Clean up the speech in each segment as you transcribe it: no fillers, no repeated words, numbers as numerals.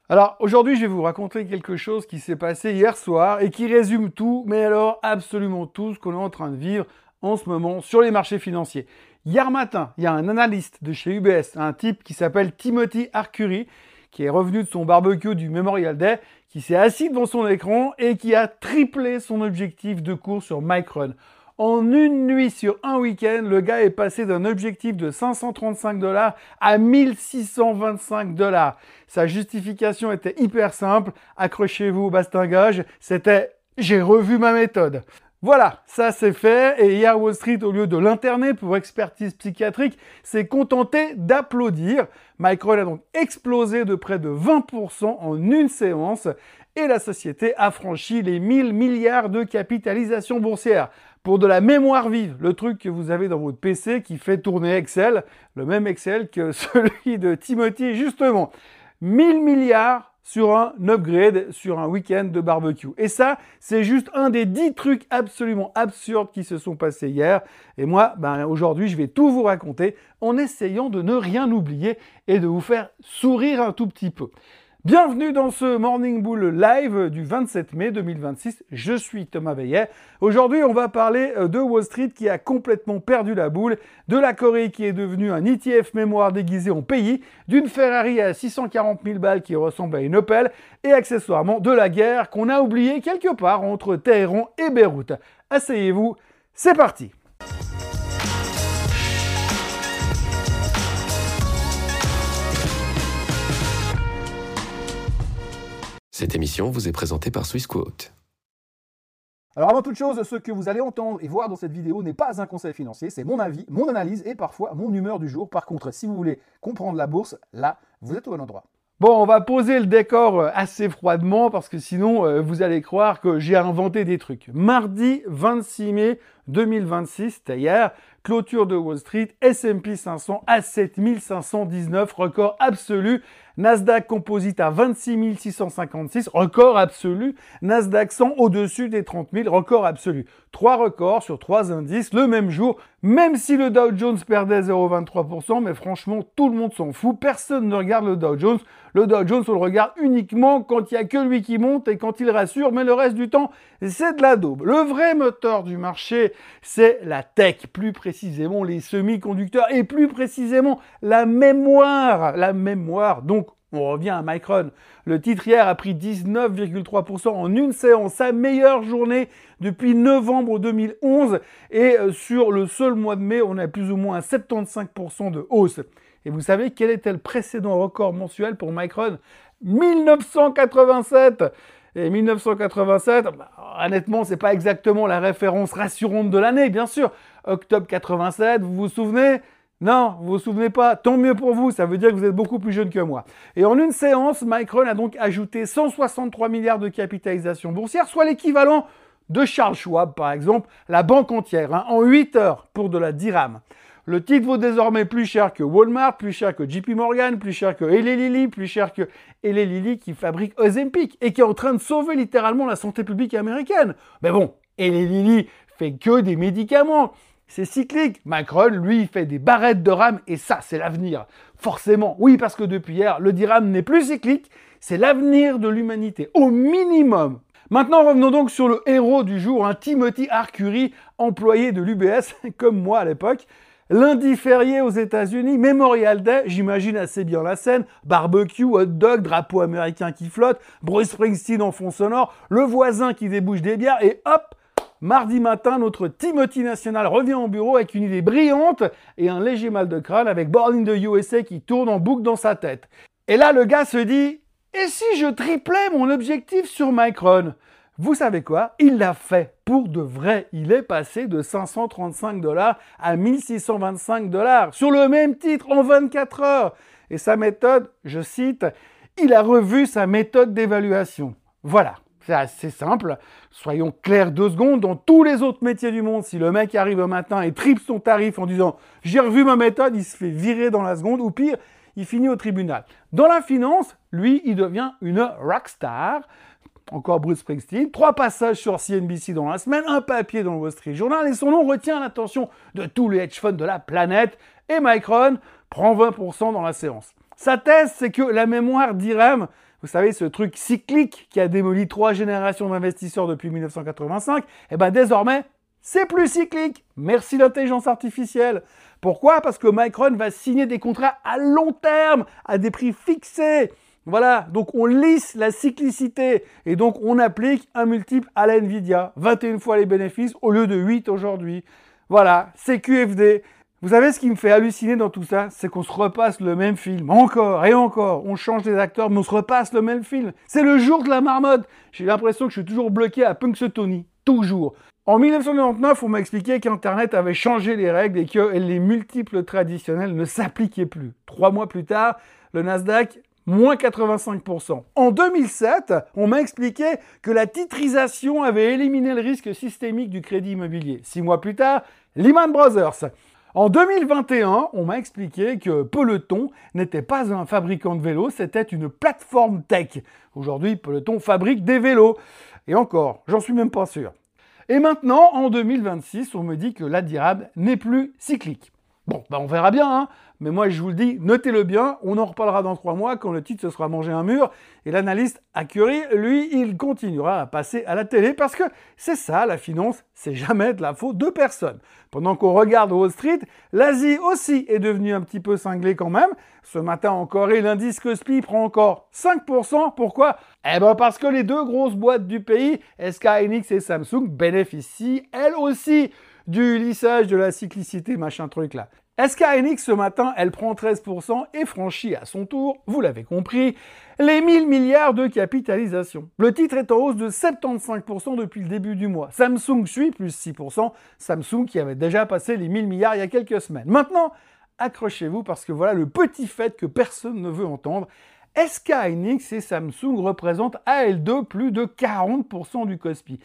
Alors aujourd'hui, je vais vous raconter quelque chose qui s'est passé hier soir et qui résume tout, mais alors absolument tout ce qu'on est en train de vivre en ce moment sur les marchés financiers. Hier matin, il y a un analyste de chez UBS, un type qui s'appelle Timothy Arcuri, qui est revenu de son barbecue du Memorial Day, qui s'est assis devant son écran et qui a triplé son objectif de cours sur Micron. En une nuit sur un week-end, le gars est passé d'un objectif de 535 $ à 1625 $. Sa justification était hyper simple. Accrochez-vous au bastingage. C'était « j'ai revu ma méthode ». Voilà, ça c'est fait. Et hier, Wall Street, au lieu de l'interner pour expertise psychiatrique, s'est contenté d'applaudir. Micron a donc explosé de près de 20% en une séance et la société a franchi les 1000 milliards de capitalisation boursière. Pour de la mémoire vive, le truc que vous avez dans votre PC qui fait tourner Excel, le même Excel que celui de Timothy, justement. 1000 milliards sur un upgrade, sur un week-end de barbecue. Et ça, c'est juste un des 10 trucs absolument absurdes qui se sont passés hier. Et moi, aujourd'hui, je vais tout vous raconter en essayant de ne rien oublier et de vous faire sourire un tout petit peu. Bienvenue dans ce Morning Bull Live du 27 mai 2026. Je suis Thomas Veillet. Aujourd'hui, on va parler de Wall Street qui a complètement perdu la boule, de la Corée qui est devenue un ETF mémoire déguisé en pays, d'une Ferrari à 640 000 balles qui ressemble à une Opel et accessoirement de la guerre qu'on a oubliée quelque part entre Téhéran et Beyrouth. Asseyez-vous, c'est parti! Cette émission vous est présentée par Swissquote. Alors avant toute chose, ce que vous allez entendre et voir dans cette vidéo n'est pas un conseil financier, c'est mon avis, mon analyse et parfois mon humeur du jour. Par contre, si vous voulez comprendre la bourse, là, vous êtes au bon endroit. Bon, on va poser le décor assez froidement parce que sinon, vous allez croire que j'ai inventé des trucs. Mardi 26 mai 2026, c'était hier, clôture de Wall Street, S&P 500 à 7519, record absolu. Nasdaq Composite à 26 656, record absolu. Nasdaq 100 au-dessus des 30 000, record absolu. 3 records sur 3 indices le même jour, même si le Dow Jones perdait 0,23%, mais franchement, tout le monde s'en fout. Personne ne regarde le Dow Jones. Le Dow Jones, on le regarde uniquement quand il n'y a que lui qui monte et quand il rassure, mais le reste du temps, c'est de la daube. Le vrai moteur du marché, c'est la tech, plus précisément les semi-conducteurs et plus précisément la mémoire. La mémoire, donc on revient à Micron. Le titre hier a pris 19,3% en une séance, sa meilleure journée depuis novembre 2011. Et sur le seul mois de mai, on a plus ou moins 75% de hausse. Et vous savez quel était le précédent record mensuel pour Micron? 1987. Et 1987, honnêtement, c'est pas exactement la référence rassurante de l'année, bien sûr. Octobre 87, vous vous souvenez? Non, vous vous souvenez pas? Tant mieux pour vous, ça veut dire que vous êtes beaucoup plus jeune que moi. Et en une séance, Micron a donc ajouté 163 milliards de capitalisation boursière, soit l'équivalent de Charles Schwab, par exemple, la banque entière, en 8 heures pour de la dirham. Le titre vaut désormais plus cher que Walmart, plus cher que JP Morgan, plus cher que Eli Lilly, plus cher que Eli Lilly qui fabrique Ozempic et qui est en train de sauver littéralement la santé publique américaine. Mais bon, Eli Lilly fait que des médicaments. C'est cyclique. Macron, lui, il fait des barrettes de rame et ça, c'est l'avenir. Forcément. Oui, parce que depuis hier, le dirham n'est plus cyclique. C'est l'avenir de l'humanité. Au minimum. Maintenant, revenons donc sur le héros du jour, Timothy Arcuri, employé de l'UBS, comme moi à l'époque. Lundi férié aux États-Unis, Memorial Day, j'imagine assez bien la scène, barbecue, hot dog, drapeau américain qui flotte, Bruce Springsteen en fond sonore, le voisin qui débouche des bières et hop, mardi matin, notre Timothy National revient au bureau avec une idée brillante et un léger mal de crâne avec Born in the USA qui tourne en boucle dans sa tête. Et là, le gars se dit « Et si je triplais mon objectif sur Micron ?» Vous savez quoi? Il l'a fait pour de vrai. Il est passé de 535 $ à 1625 $ sur le même titre en 24 heures. Et sa méthode, je cite, il a revu sa méthode d'évaluation. Voilà. C'est assez simple. Soyons clairs 2 secondes. Dans tous les autres métiers du monde, si le mec arrive un matin et triple son tarif en disant « j'ai revu ma méthode », il se fait virer dans la seconde ou pire, il finit au tribunal. Dans la finance, lui, il devient une rockstar. Encore Bruce Springsteen, 3 passages sur CNBC dans la semaine, un papier dans le Wall Street Journal et son nom retient l'attention de tous les hedge funds de la planète et Micron prend 20% dans la séance. Sa thèse, c'est que la mémoire d'Irem, vous savez, ce truc cyclique qui a démoli 3 générations d'investisseurs depuis 1985, eh ben désormais, c'est plus cyclique. Merci l'intelligence artificielle. Pourquoi? Parce que Micron va signer des contrats à long terme, à des prix fixés. Voilà, donc on lisse la cyclicité et donc on applique un multiple à la Nvidia. 21 fois les bénéfices au lieu de 8 aujourd'hui. Voilà, c'est QFD. Vous savez ce qui me fait halluciner dans tout ça? C'est qu'on se repasse le même film, encore et encore. On change des acteurs, mais on se repasse le même film. C'est le jour de la marmotte. J'ai l'impression que je suis toujours bloqué à Punxsutawney. Toujours. En 1999, on m'a expliqué qu'Internet avait changé les règles et que les multiples traditionnels ne s'appliquaient plus. 3 mois plus tard, le Nasdaq, moins 85%. En 2007, on m'a expliqué que la titrisation avait éliminé le risque systémique du crédit immobilier. 6 mois plus tard, Lehman Brothers. En 2021, on m'a expliqué que Peloton n'était pas un fabricant de vélos, c'était une plateforme tech. Aujourd'hui, Peloton fabrique des vélos. Et encore, j'en suis même pas sûr. Et maintenant, en 2026, on me dit que la DIRAB n'est plus cyclique. Bon, on verra bien, hein. Mais moi je vous le dis, notez-le bien, on en reparlera dans 3 mois quand le titre se sera mangé un mur, et l'analyste Accuri, lui, il continuera à passer à la télé, parce que c'est ça, la finance, c'est jamais de la faute de personne. Pendant qu'on regarde Wall Street, l'Asie aussi est devenue un petit peu cinglée quand même. Ce matin en Corée, l'indice Kospi prend encore 5%. Pourquoi? Eh ben parce que les 2 grosses boîtes du pays, SK Hynix et Samsung, bénéficient elles aussi du lissage de la cyclicité, machin truc là. SK Hynix ce matin, elle prend 13% et franchit à son tour, vous l'avez compris, les 1000 milliards de capitalisation. Le titre est en hausse de 75% depuis le début du mois. Samsung suit, plus 6%. Samsung qui avait déjà passé les 1000 milliards il y a quelques semaines. Maintenant, accrochez-vous parce que voilà le petit fait que personne ne veut entendre. SK Hynix et Samsung représentent à elles deux plus de 40% du Kospi.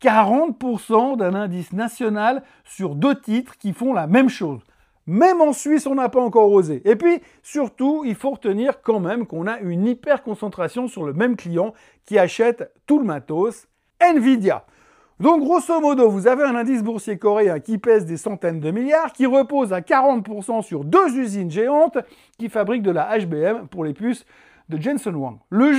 40% d'un indice national sur 2 titres qui font la même chose. Même en Suisse, on n'a pas encore osé. Et puis, surtout, il faut retenir quand même qu'on a une hyper concentration sur le même client qui achète tout le matos, Nvidia. Donc, grosso modo, vous avez un indice boursier coréen qui pèse des centaines de milliards, qui repose à 40% sur 2 usines géantes qui fabriquent de la HBM pour les puces de Jensen Huang. Le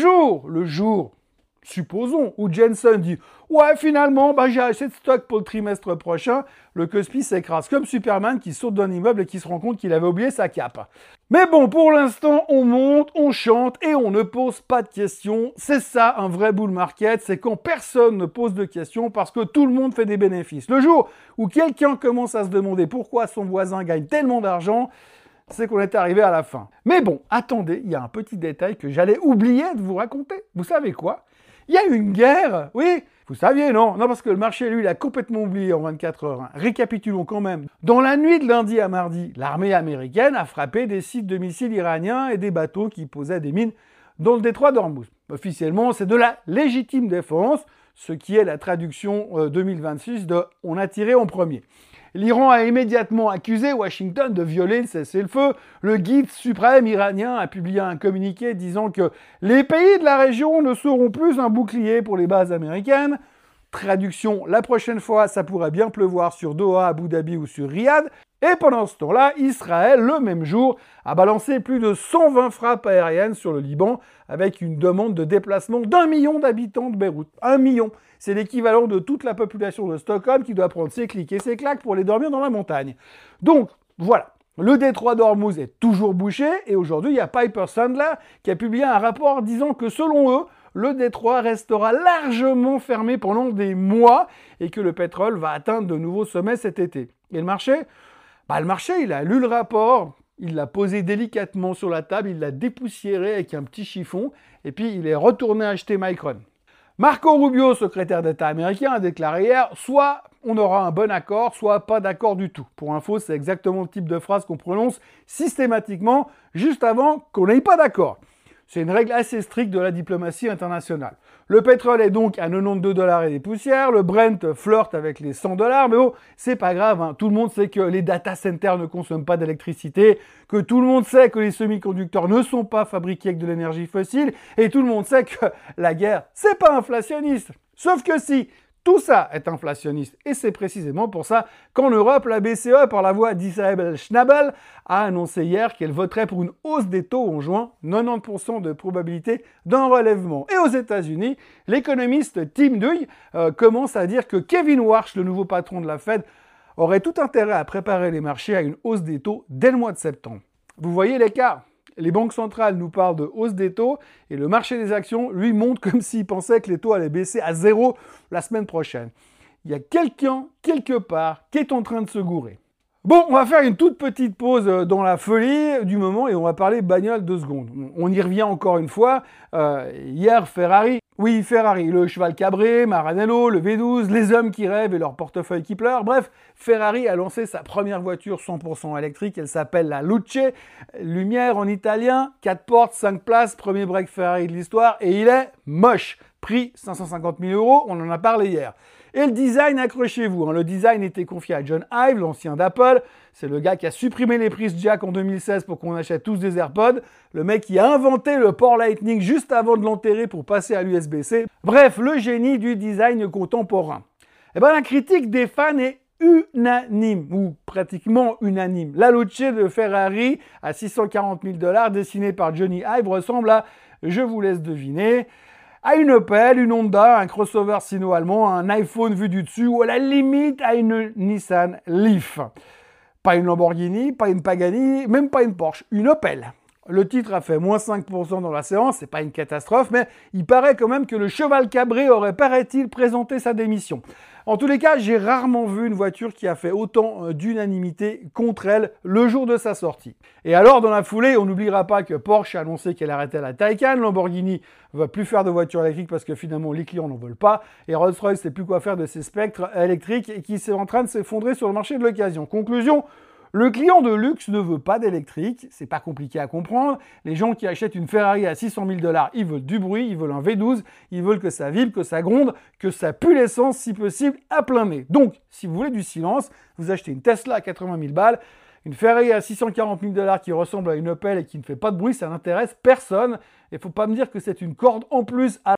jour, supposons, où Jensen dit « Ouais, finalement, j'ai assez de stock pour le trimestre prochain », le Kospi s'écrase comme Superman qui saute d'un immeuble et qui se rend compte qu'il avait oublié sa cape. Mais bon, pour l'instant, on monte, on chante et on ne pose pas de questions. C'est ça, un vrai bull market, c'est quand personne ne pose de questions parce que tout le monde fait des bénéfices. Le jour où quelqu'un commence à se demander pourquoi son voisin gagne tellement d'argent, c'est qu'on est arrivé à la fin. Mais bon, attendez, il y a un petit détail que j'allais oublier de vous raconter. Vous savez quoi? Il y a une guerre, oui, vous saviez, non? Non, parce que le marché, lui, il a complètement oublié en 24 heures. Hein. Récapitulons quand même. Dans la nuit de lundi à mardi, l'armée américaine a frappé des sites de missiles iraniens et des bateaux qui posaient des mines dans le détroit d'Ormuz. Officiellement, c'est de la légitime défense, ce qui est la traduction 2026 de « on a tiré en premier ». L'Iran a immédiatement accusé Washington de violer le cessez-le-feu. Le guide suprême iranien a publié un communiqué disant que les pays de la région ne seront plus un bouclier pour les bases américaines. Traduction, la prochaine fois, ça pourrait bien pleuvoir sur Doha, Abu Dhabi ou sur Riyad. Et pendant ce temps-là, Israël, le même jour, a balancé plus de 120 frappes aériennes sur le Liban avec une demande de déplacement d'1 million d'habitants de Beyrouth. 1 million. C'est l'équivalent de toute la population de Stockholm qui doit prendre ses clics et ses claques pour aller dormir dans la montagne. Donc, voilà. Le détroit d'Ormuz est toujours bouché et aujourd'hui, il y a Piper Sandler qui a publié un rapport disant que selon eux, le détroit restera largement fermé pendant des mois et que le pétrole va atteindre de nouveaux sommets cet été. Et le marché? Le marché, il a lu le rapport, il l'a posé délicatement sur la table, il l'a dépoussiéré avec un petit chiffon et puis il est retourné acheter Micron. Marco Rubio, secrétaire d'État américain, a déclaré hier « Soit on aura un bon accord, soit pas d'accord du tout ». Pour info, c'est exactement le type de phrase qu'on prononce systématiquement juste avant qu'on n'ait pas d'accord. C'est une règle assez stricte de la diplomatie internationale. Le pétrole est donc à 92 $ et des poussières, le Brent flirte avec les 100 $, mais oh, c'est pas grave, hein. Tout le monde sait que les data centers ne consomment pas d'électricité, que tout le monde sait que les semi-conducteurs ne sont pas fabriqués avec de l'énergie fossile, et tout le monde sait que la guerre, c'est pas inflationniste. Sauf que si Tout ça est inflationniste et c'est précisément pour ça qu'en Europe, la BCE, par la voix d'Isabelle Schnabel, a annoncé hier qu'elle voterait pour une hausse des taux en juin, 90% de probabilité d'un relèvement. Et aux États-Unis, l'économiste Tim Duy commence à dire que Kevin Warsh, le nouveau patron de la Fed, aurait tout intérêt à préparer les marchés à une hausse des taux dès le mois de septembre. Vous voyez l'écart ? Les banques centrales nous parlent de hausse des taux et le marché des actions, lui, monte comme s'il pensait que les taux allaient baisser à 0 la semaine prochaine. Il y a quelqu'un, quelque part, qui est en train de se gourer. Bon, on va faire une toute petite pause dans la folie du moment et on va parler bagnole 2 secondes. On y revient encore une fois. Hier, Ferrari. Oui, Ferrari, le cheval cabré, Maranello, le V12, les hommes qui rêvent et leur portefeuille qui pleure. Bref, Ferrari a lancé sa première voiture 100% électrique. Elle s'appelle la Luce. Lumière en italien, 4 portes, 5 places, premier break Ferrari de l'histoire. Et il est moche. Prix 550 000 €, on en a parlé hier. Et le design, accrochez-vous. Le design était confié à John Ive, l'ancien d'Apple. C'est le gars qui a supprimé les prises jack en 2016 pour qu'on achète tous des AirPods. Le mec qui a inventé le port Lightning juste avant de l'enterrer pour passer à l'USB-C. Bref, le génie du design contemporain. Eh ben, la critique des fans est unanime, ou pratiquement unanime. La Luce de Ferrari à 640 000 $, dessinée par Johnny Ive, ressemble à, je vous laisse deviner, à une Opel, une Honda, un crossover sino-allemand, un iPhone vu du dessus ou à la limite à une Nissan Leaf. Pas une Lamborghini, pas une Pagani, même pas une Porsche, une Opel. Le titre a fait moins 5% dans la séance, c'est pas une catastrophe, mais il paraît quand même que le cheval cabré aurait, paraît-il, présenté sa démission. En tous les cas, j'ai rarement vu une voiture qui a fait autant d'unanimité contre elle le jour de sa sortie. Et alors, dans la foulée, on n'oubliera pas que Porsche a annoncé qu'elle arrêtait la Taycan, Lamborghini va plus faire de voitures électriques parce que finalement les clients n'en veulent pas, et Rolls-Royce ne sait plus quoi faire de ces spectres électriques et qui sont en train de s'effondrer sur le marché de l'occasion. Conclusion, le client de luxe ne veut pas d'électrique, c'est pas compliqué à comprendre. Les gens qui achètent une Ferrari à 600 000 $, ils veulent du bruit, ils veulent un V12, ils veulent que ça vibre, que ça gronde, que ça pue l'essence si possible à plein nez. Donc, si vous voulez du silence, vous achetez une Tesla à 80 000 $, une Ferrari à 640 000 $ qui ressemble à une Opel et qui ne fait pas de bruit, ça n'intéresse personne. Et faut pas me dire que c'est une corde en plus à